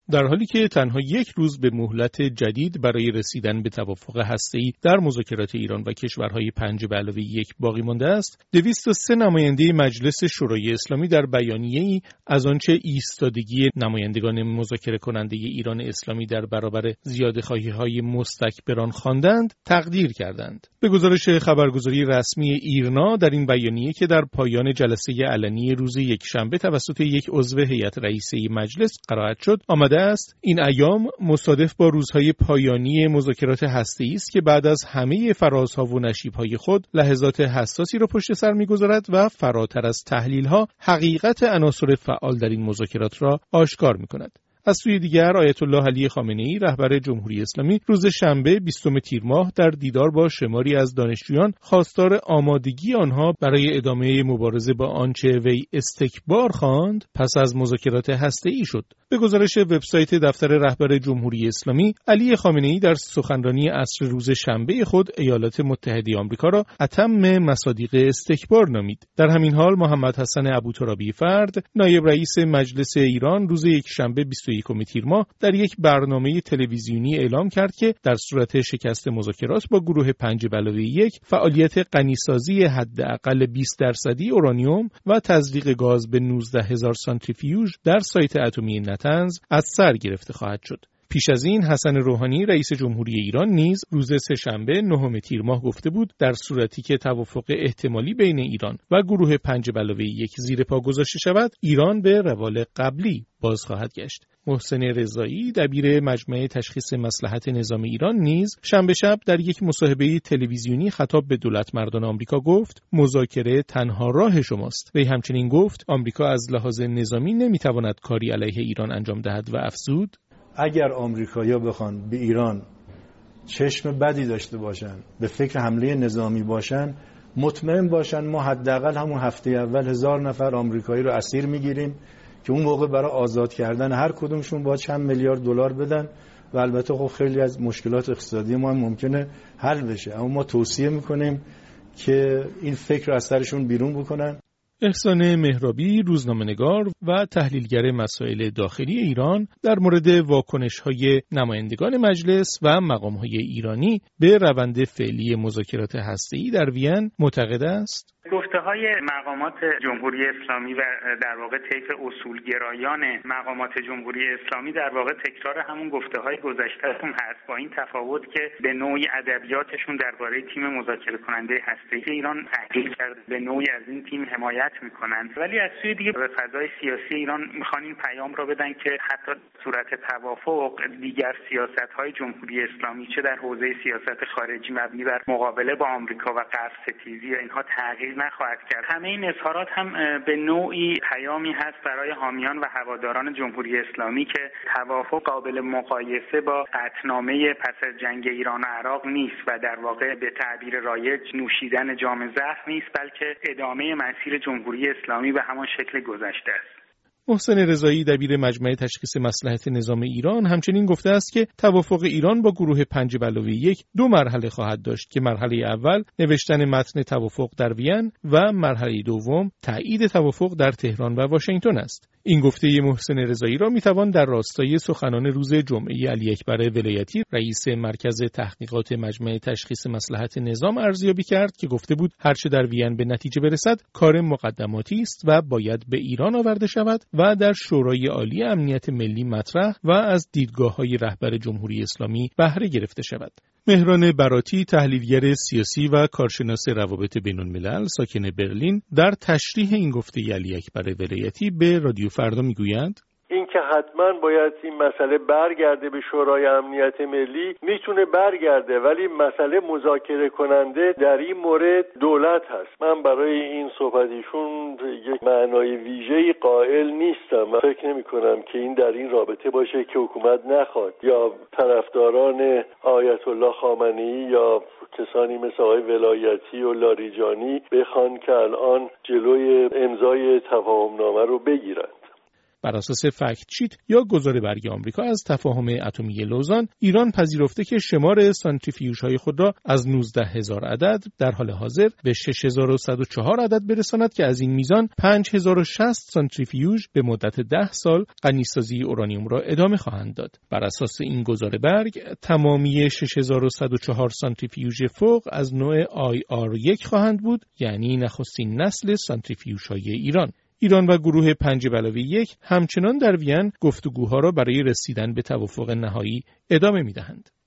در حالی که تنها یک روز به مهلت جدید برای رسیدن به توافق هسته‌ای در مذاکرات ایران و کشورهای 5+1 باقی مانده است، 203 نماینده مجلس شورای اسلامی در بیانیه‌ای از آنچه ایستادگی نمایندگان مذاکره کننده ایران اسلامی در برابر زیاده‌خواهی‌های مستکبران خواندند، تقدیر کردند. به گزارش خبرگزاری رسمی ایرنا، در این بیانیه که در پایان جلسه علنی روز یکشنبه توسط یک عضو هیئت رئیسه مجلس قرائت شد، آمده است این ایام مصادف با روزهای پایانی مذاکرات هسته‌ای است که بعد از همه فرازها و نشیب‌های خود لحظات حساسی را پشت سر می‌گذارد و فراتر از تحلیل‌ها حقیقت عناصر فعال در این مذاکرات را آشکار می‌کند. از سوی دیگر آیت الله علی خامنه‌ای رهبر جمهوری اسلامی روز شنبه 20 تیر ماه در دیدار با شماری از دانشجویان خواستار آمادگی آنها برای ادامه مبارزه با آنچه وی استکبار خواند پس از مذاکرات هسته‌ای شد. به گزارش وبسایت دفتر رهبر جمهوری اسلامی، علی خامنه‌ای در سخنرانی عصر روز شنبه خود ایالات متحده آمریکا را اتم مصادیق استکبار نامید. در همین حال محمد حسن ابوترابی فرد، نایب رئیس مجلس ایران، روز یکشنبه 21 تیر ماه در یک برنامه تلویزیونی اعلام کرد که در صورت شکست مذاکرات با گروه 5+1 فعالیت غنیسازی حداقل 20% اورانیوم و تزریق گاز به 19,000 سانتریفیوژ در سایت اتمی نتنز از سر گرفته خواهد شد. پیش از این حسن روحانی رئیس جمهوری ایران نیز روز سه‌شنبه 9 تیر ماه گفته بود در صورتی که توافق احتمالی بین ایران و گروه 5+1 زیر پا گذاشته شود، ایران به روال قبلی باز خواهد گشت. محسن رضایی دبیر مجمع تشخیص مصلحت نظام ایران نیز شنبه شب در یک مصاحبه تلویزیونی خطاب به دولتمردان آمریکا گفت مذاکره تنها راه شماست. وی همچنین گفت آمریکا از لحاظ نظامی نمیتواند کاری علیه ایران انجام دهد و افزود اگر آمریکایی‌ها بخوان به ایران چشم بدی داشته باشن، به فکر حمله نظامی باشن، مطمئن باشن ما حداقل همون هفته اول 1000 نفر آمریکایی رو اسیر میگیریم که اون موقع برای آزاد کردن هر کدومشون باید چند میلیارد دلار بدن و البته خب خیلی از مشکلات اقتصادی ما هم ممکنه حل بشه، اما ما توصیه میکنیم که این فکر رو از سرشون بیرون بکنن. احسان مهرابی، روزنامه‌نگار و تحلیلگر مسائل داخلی ایران، در مورد واکنش‌های نمایندگان مجلس و مقام‌های ایرانی به روند فعلی مذاکرات هسته‌ای در وین معتقد است گفته‌های مقامات جمهوری اسلامی و در واقع طیف اصولگرایان مقامات جمهوری اسلامی در واقع تکرار همون گفته‌های گذشته‌شون هست، با این تفاوت که به نوعی ادبیاتشون درباره تیم مذاکره کننده هسته‌ای ایران تحقیر کرده، به نوعی از این تیم حمایت میکنن، ولی از سوی دیگه به فضای سیاسی ایران میخوان این پیام رو بدن که حتی صورت توافق دیگر سیاست‌های جمهوری اسلامی چه در حوزه سیاست خارجی مبنی بر مقابله با آمریکا و غرب ستیزی و اینها تغییر نخواهد کرد. همه این اظهارات هم به نوعی پیامی هست برای حامیان و هواداران جمهوری اسلامی که توافق قابل مقایسه با قطعنامه پس از جنگ ایران و عراق نیست و در واقع به تعبیر رایج نوشیدن جام زهر نیست، بلکه ادامه مسیر جمهوری اسلامی به همان شکل گذشته است. محسن رضایی دبیر مجمع تشخیص مصلحت نظام ایران همچنین گفته است که توافق ایران با گروه 5+1 دو مرحله خواهد داشت که مرحله اول نوشتن متن توافق در وین و مرحله دوم تایید توافق در تهران و واشنگتن است. این گفته محسن رضایی را میتوان در راستای سخنان روز جمعه علی اکبر ولایتی رئیس مرکز تحقیقات مجمع تشخیص مصلحت نظام ارزیابی کرد که گفته بود هرچه در وین به نتیجه برسد کار مقدماتی است و باید به ایران آورده شود و در شورای عالی امنیت ملی مطرح و از دیدگاه‌های رهبر جمهوری اسلامی بهره گرفته شود. مهران براتی، تحلیلگر سیاسی و کارشناس روابط بین‌الملل ساکن برلین، در تشریح این گفته علی اکبر ولایتی به رادیو فردا میگویند این که حتما باید این مسئله برگرده به شورای امنیت ملی میتونه برگرده، ولی مسئله مذاکره کننده در این مورد دولت هست. من برای این صحبتیشون یک معنای ویژه‌ای قائل نیستم و فکر نمی کنم که این در این رابطه باشه که حکومت نخواد یا طرفداران آیت الله خامنه‌ای یا کسانی مثل آقای ولایتی و لاریجانی بخوان که الان جلوی امضای تفاهمنامه رو بگیرن. بر اساس فکت شیت یا گزاره برگ آمریکا از تفاهم اتمی لوزان، ایران پذیرفته که شمار سانتریفیوژهای خود را از 19,000 عدد در حال حاضر به 6,104 عدد برساند که از این میزان 5,060 سانتریفیوژ به مدت 10 سال غنیسازی اورانیوم را ادامه خواهند داد. بر اساس این گزاره برگ تمامی 6,104 سانتریفیوژ فوق از نوع IR1 خواهند بود، یعنی نخستین نسل سانتریفیوژهای ایران و گروه 5+1 همچنان در وین گفتگوها را برای رسیدن به توافق نهایی ادامه می‌دهند.